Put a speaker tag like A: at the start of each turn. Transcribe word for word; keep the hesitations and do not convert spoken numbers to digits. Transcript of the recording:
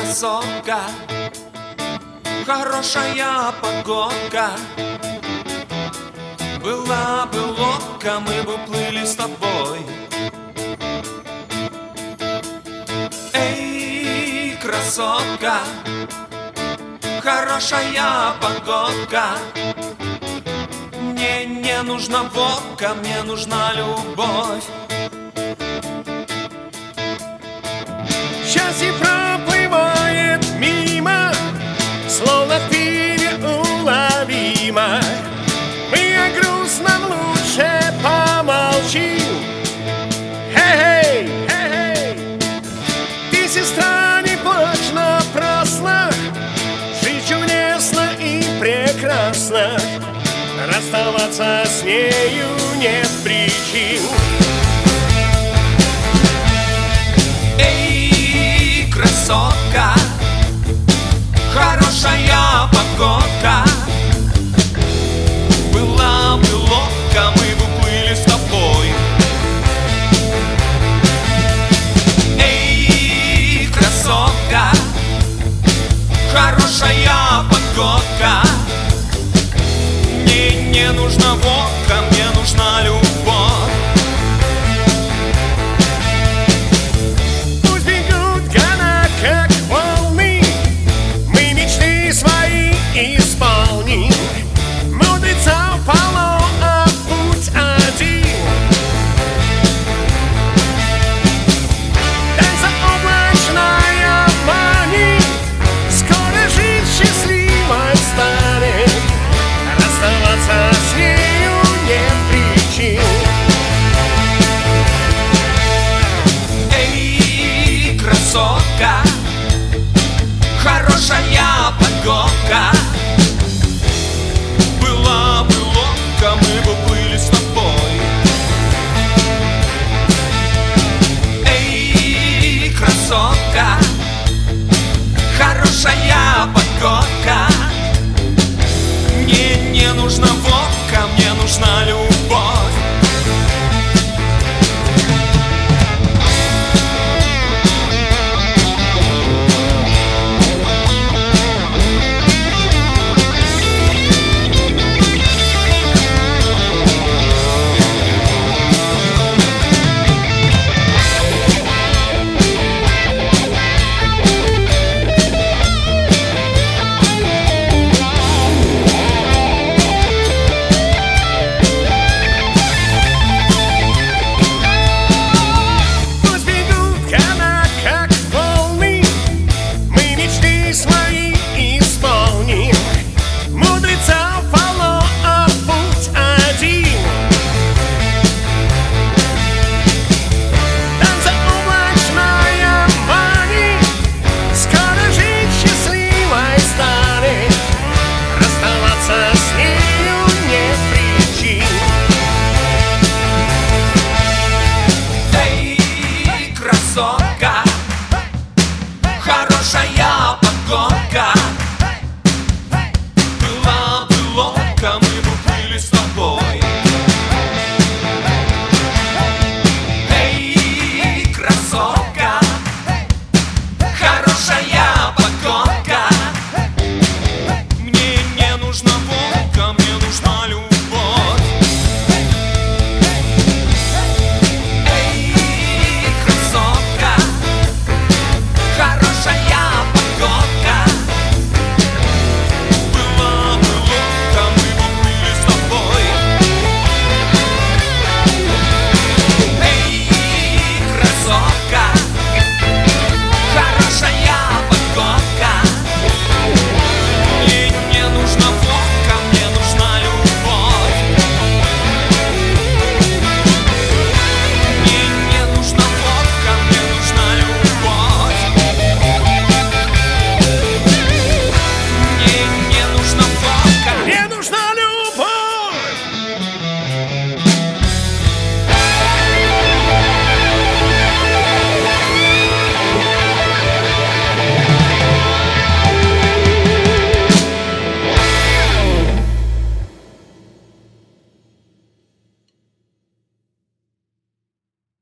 A: красотка, хорошая погодка. Была бы лодка, мы бы плыли с тобой. Эй, красотка, хорошая погодка. Мне не нужна водка, мне нужна любовь.
B: Счастье проплывает мимо, словно ты неуловима. Мы о грустном лучше помолчим. Хей-хей, хей-хей. Ты, сестра, не плачь напрасно. Жизнь чудесна и прекрасна. Расставаться с нею нет причин.
A: Эй, красотка, хорошая погодка. Была бы лодка, мы бы плыли с тобой. Эй, красотка, хорошая погодка. Мне не нужна водка, мне нужна любовь.